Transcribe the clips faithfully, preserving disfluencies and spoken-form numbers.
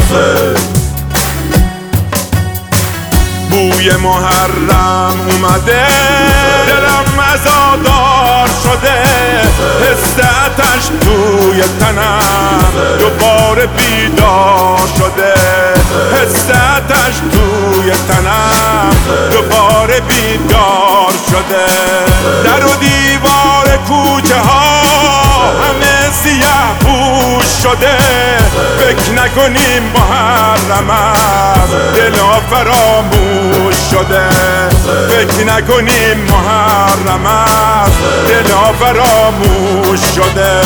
بوی محرم اومده، دلم عزادار شده، حس آتش توی تنم دوباره بیدار شده، حس آتش توی تنم دوباره بیدار شده. در و دیوار کوچه ها همه سیاه پوش شده، فکر نکنیم محرم است دلا فراموش شده، فکر نکنیم محرم است دلا فراموش شده.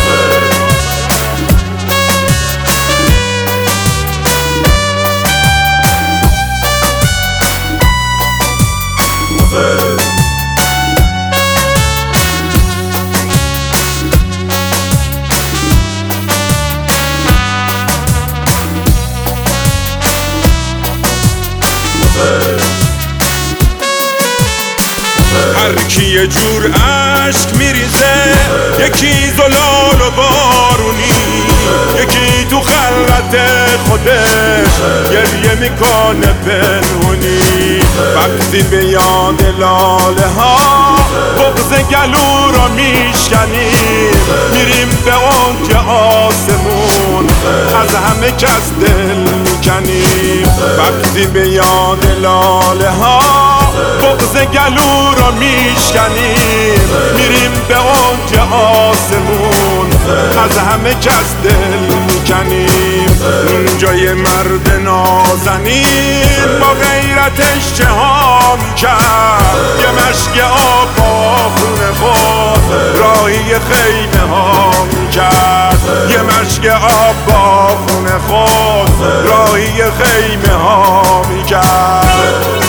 هر کی یه جور عشق میریزه، یکی زلال و بارونی، یکی تو خلوت خودش گریه میکنه پنهونی. وقتی به یاد لاله ها بغض گلو را میشکنیم، میریم به اون که آسمون از همه کس دل میکنیم. وقتی به یاد لاله ها بغض گلو را میشکنیم، میریم به اون که آسمون از همه کس دل میکنیم. اونجا یه مرد نازنین با غیرتش چه ها میکرد، یه مشک آب با خون خود راهی خیمه ها میکرد، یه مشک آب با خون خود راهی خیمه ها میکرد.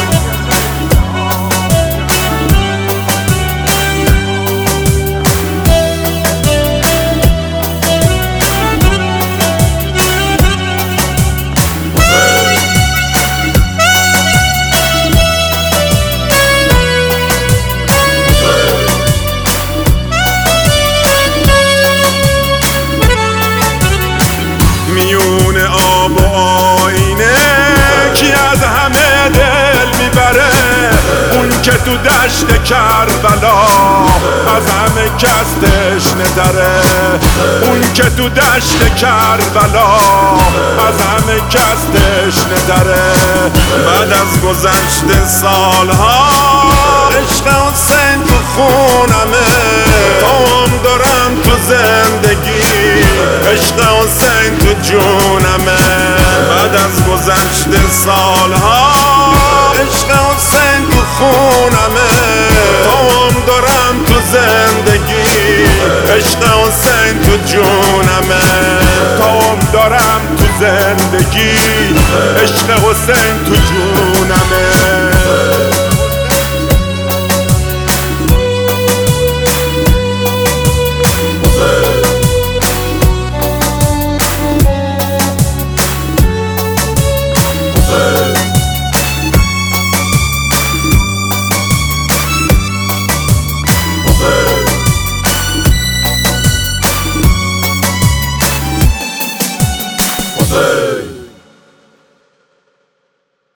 میون آب و آینه کی از همه دل میبره، اون که تو دشت کربلا از همه کس تشنه تره، اون که تو دشت کربلا از همه کس تشنه تره. بعد از گذشت سالها عشق حسین تو خونمه، تام دارم تو زندگی، عشق حسین تو جونمه. بعد از گذشت سالها عشق حسین تو خونمه، تام دارم تو زندگی، عشق حسین تو جونمه. تام دارم تو زندگی، عشق حسین تو جونمه.